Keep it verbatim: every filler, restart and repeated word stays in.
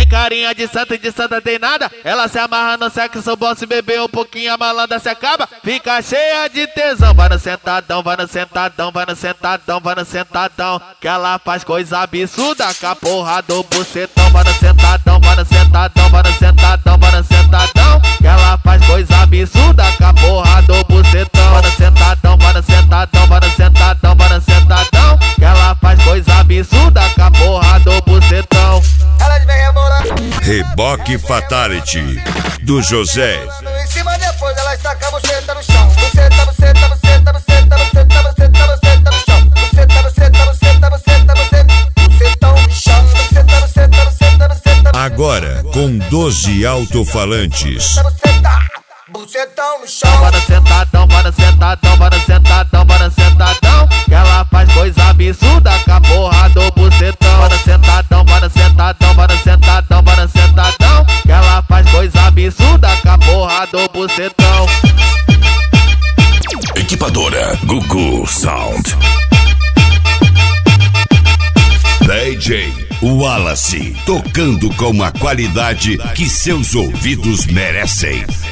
carinha de santa e de santa tem nada. Ela se amarra no sexo bom, se beber um pouquinho a malandra se acaba. Fica cheia de tesão, vai no sentadão, vai no sentadão, vai no sentadão, vai no sentadão. Que ela faz coisa absurda com a porra do bucetão. Vai no sentadão, vai no sentadão, vai no sentadão, vai no sentadão. Que ela faz coisa absurda com a porra do bucetão. Vai no sentadão, vai no sentadão, vai no sentadão, vai no sentadão. Que ela faz coisa absurda com a porra do bucetão. Ela vem rebolar. Reboque Fatality do José. Em cima depois ela estaca a buceta no chão. Buceta, buceta, buceta, buceta, buceta, buceta, buceta no chão. Buceta, buceta, buceta, buceta, buceta, bucetão no chão. Buceta, buceta, buceta, buceta. Agora com doze alto-falantes. Bucetão no chão. Vai no sentadão, vai no sentadão, vai no sentadão, vai no sentadão. Que ela faz coisa absurda com a porra do bucetão. Vai no sentadão, vai no sentadão, vai no sentadão, vai no sentadão. Que ela faz coisa absurda com a porra do bucetão. Equipadora Gugu Sound. D J Wallace, tocando com a qualidade que seus ouvidos merecem.